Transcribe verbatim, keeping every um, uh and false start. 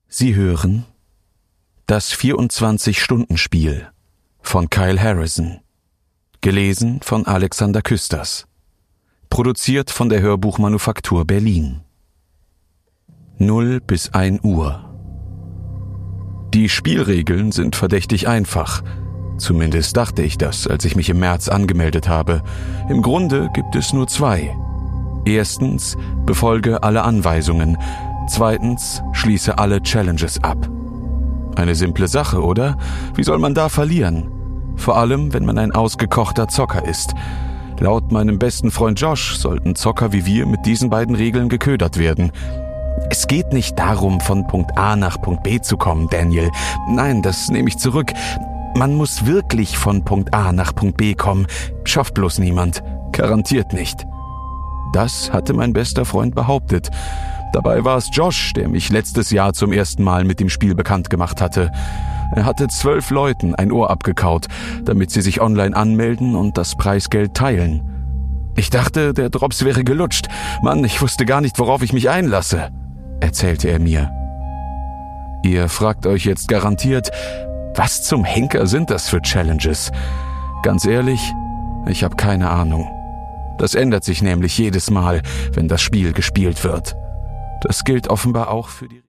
Sie hören Das vierundzwanzig-Stunden-Spiel von Kyle Harrison. Gelesen von Alexander Küsters. Produziert von der Hörbuchmanufaktur Berlin. null bis ein Uhr. Die Spielregeln sind verdächtig einfach. Zumindest dachte ich das, als ich mich im März angemeldet habe. Im Grunde gibt es nur zwei. Erstens, befolge alle Anweisungen. Zweitens, schließe alle Challenges ab. Eine simple Sache, oder? Wie soll man da verlieren? Vor allem, wenn man ein ausgekochter Zocker ist. Laut meinem besten Freund Josh sollten Zocker wie wir mit diesen beiden Regeln geködert werden. Es geht nicht darum, von Punkt A nach Punkt B zu kommen, Daniel. Nein, das nehme ich zurück. Man muss wirklich von Punkt A nach Punkt B kommen. Schafft bloß niemand. Garantiert nicht. Das hatte mein bester Freund behauptet. Dabei war es Josh, der mich letztes Jahr zum ersten Mal mit dem Spiel bekannt gemacht hatte. Er hatte zwölf Leuten ein Ohr abgekaut, damit sie sich online anmelden und das Preisgeld teilen. Ich dachte, der Drops wäre gelutscht. Mann, ich wusste gar nicht, worauf ich mich einlasse, erzählte er mir. Ihr fragt euch jetzt garantiert, was zum Henker sind das für Challenges? Ganz ehrlich, ich habe keine Ahnung. Das ändert sich nämlich jedes Mal, wenn das Spiel gespielt wird. Das gilt offenbar auch für die